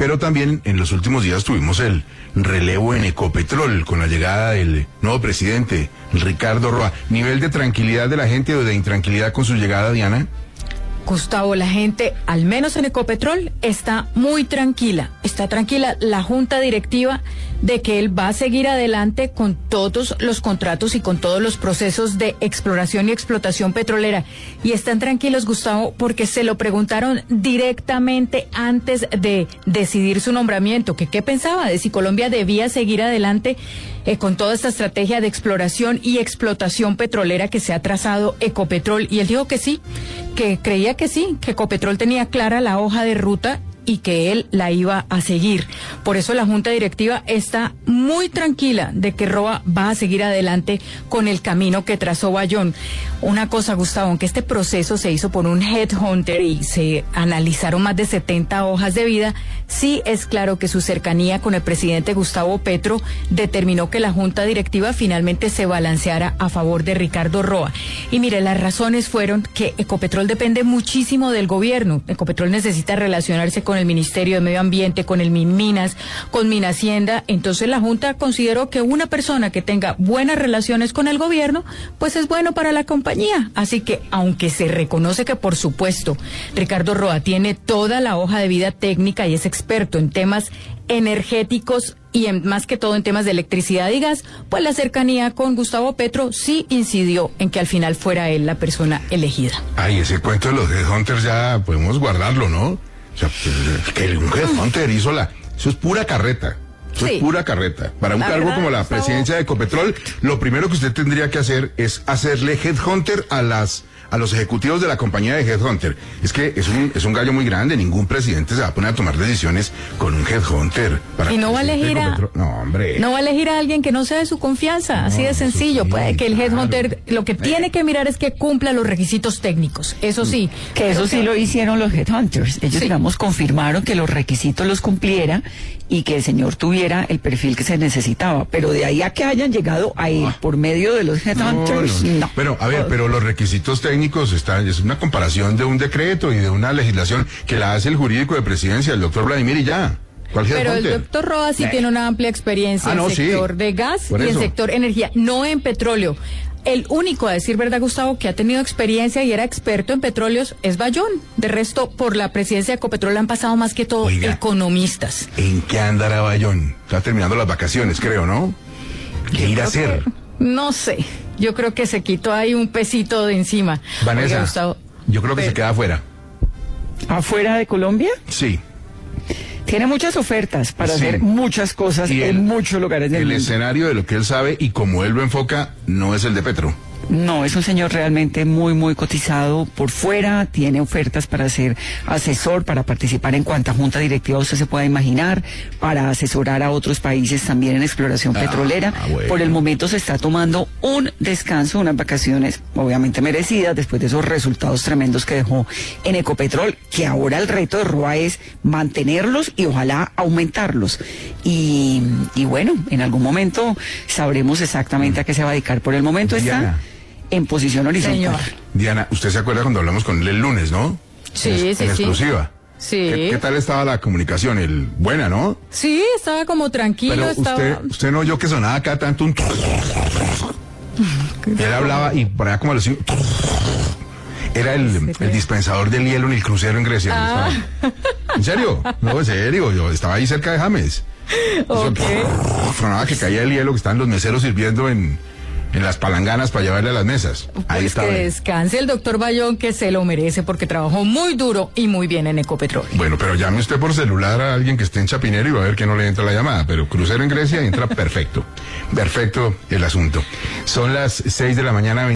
pero también en los últimos días tuvimos el relevo en Ecopetrol con la llegada del nuevo presidente, Ricardo Roa. ¿Nivel de tranquilidad de la gente o de intranquilidad con su llegada, Diana? Gustavo, la gente, al menos en Ecopetrol, está muy tranquila. Está tranquila la junta directiva de que él va a seguir adelante con todos los contratos y con todos los procesos de exploración y explotación petrolera. Y están tranquilos, Gustavo, porque se lo preguntaron directamente antes de decidir su nombramiento, que qué pensaba de si Colombia debía seguir adelante con toda esta estrategia de exploración y explotación petrolera que se ha trazado Ecopetrol. Y él dijo que sí, que creía que sí, que Ecopetrol tenía clara la hoja de ruta y que él la iba a seguir. Por eso la junta directiva está muy tranquila de que Roa va a seguir adelante con el camino que trazó Bayón. Una cosa, Gustavo, aunque este proceso se hizo por un headhunter y se analizaron más de 70 hojas de vida, sí es claro que su cercanía con el presidente Gustavo Petro determinó que la junta directiva finalmente se balanceara a favor de Ricardo Roa. Y mire, las razones fueron que Ecopetrol depende muchísimo del gobierno. Ecopetrol necesita relacionarse con el Ministerio de Medio Ambiente, con el MinMinas, con Minhacienda. Entonces la Junta consideró que una persona que tenga buenas relaciones con el gobierno, pues es bueno para la compañía. Así que, aunque se reconoce que, por supuesto, Ricardo Roa tiene toda la hoja de vida técnica y es experto en temas energéticos y más que todo en temas de electricidad y gas, pues la cercanía con Gustavo Petro sí incidió en que al final fuera él la persona elegida. Ay, ese cuento de los headhunters ya podemos guardarlo, ¿no? O sea, que un headhunter hizo eso es pura carreta. Eso es pura carreta. Para un cargo como la presidencia de Ecopetrol, lo primero que usted tendría que hacer es hacerle headhunter a los ejecutivos de la compañía de headhunter. Es que es un gallo muy grande. Ningún presidente se va a poner a tomar decisiones con un headhunter. Y no va a elegir no va a elegir a alguien que no sea de su confianza. Así de sencillo. Puede que el headhunter lo que tiene que mirar es que cumpla los requisitos técnicos. Eso sí. Que eso sí lo hicieron los headhunters. Ellos, digamos, confirmaron que los requisitos los cumpliera y que el señor tuviera el perfil que se necesitaba. Pero de ahí a que hayan llegado a él por medio de los headhunters, no. Pero, a ver, pero los requisitos técnicos es una comparación de un decreto y de una legislación que la hace el jurídico de presidencia, el doctor Vladimir, y ya. Pero el doctor Roa sí tiene una amplia experiencia en el sector de gas y en el sector energía, no en petróleo. El único, a decir verdad, Gustavo, que ha tenido experiencia y era experto en petróleos es Bayón. De resto, por la presidencia de Ecopetrol han pasado más que todo economistas. ¿En qué andará Bayón? Está terminando las vacaciones, creo, ¿no? ¿Qué irá a hacer? No sé. Yo creo que se quitó ahí un pesito de encima. Vanessa, oiga, Gustavo, yo creo que se queda afuera. ¿Afuera de Colombia? Sí. Tiene muchas ofertas para hacer muchas cosas en muchos lugares del mundo. El escenario de lo que él sabe y como él lo enfoca no es el de Petro. No, es un señor realmente muy, muy cotizado por fuera, tiene ofertas para ser asesor, para participar en cuanta junta directiva usted se pueda imaginar, para asesorar a otros países también en exploración petrolera. Bueno. Por el momento se está tomando un descanso, unas vacaciones obviamente merecidas después de esos resultados tremendos que dejó en Ecopetrol, que ahora el reto de Roa es mantenerlos y ojalá aumentarlos. Y bueno, en algún momento sabremos exactamente a qué se va a dedicar. Por el momento está en posición horizontal. Señor. Diana, usted se acuerda cuando hablamos con él el lunes, ¿no? Sí, en exclusiva. Sí. ¿Qué tal estaba la comunicación? Buena, ¿no? Sí, estaba como tranquilo. Pero usted no oyó que sonaba acá tanto un... Él hablaba y por allá como lo decía... Era el dispensador del hielo en el crucero en Grecia. ¿En serio? No, en serio. Yo estaba ahí cerca de James. Sonaba que caía el hielo, que estaban los meseros sirviendo en las palanganas para llevarle a las mesas. Ahí estaba. Que descanse el doctor Bayón, que se lo merece porque trabajó muy duro y muy bien en Ecopetrol. Bueno, pero llame usted por celular a alguien que esté en Chapinero y va a ver que no le entra la llamada. Pero crucero en Grecia entra perfecto. Perfecto el asunto. Son las 6 de la mañana.